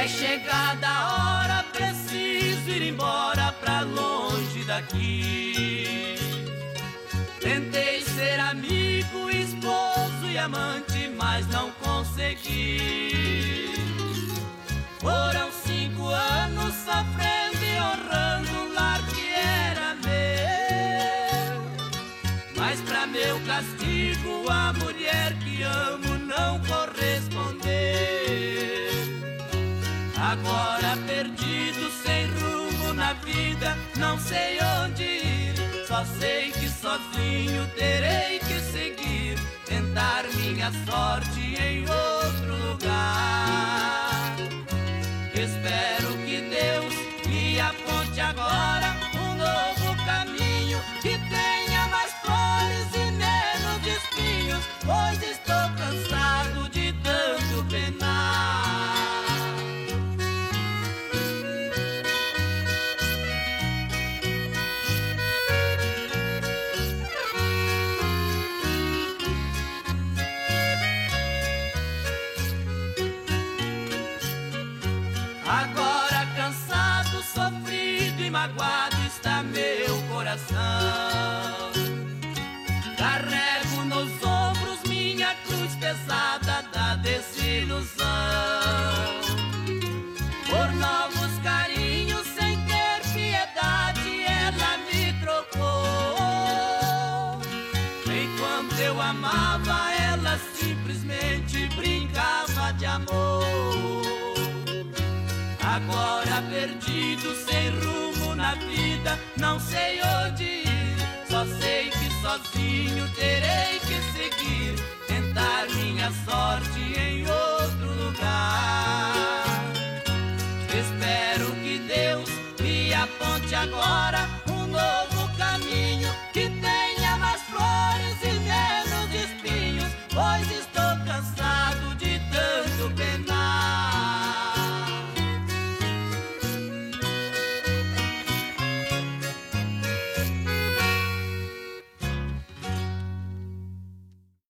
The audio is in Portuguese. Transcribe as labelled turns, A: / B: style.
A: É chegada a hora, preciso ir embora pra longe daqui. Tentei ser amigo, esposo e amante, mas não consegui. Foram 5 anos sofrendo e honrando um lar que era meu. Mas pra meu castigo a mulher que amo não correspondeu. Agora perdido, sem rumo na vida, não sei onde ir. Só sei que sozinho terei que seguir, tentar minha sorte em outro lugar. Espero que Deus me aponte agora um novo caminho, que tenha mais flores e menos espinhos, pois estou cansado de tanto penar. Agora cansado, sofrido e magoado está meu coração. Carrego nos ombros minha cruz pesada da desilusão. Por novos carinhos sem ter piedade ela me trocou. Enquanto eu amava ela simplesmente brincava de amor. Agora perdido, sem rumo na vida, não sei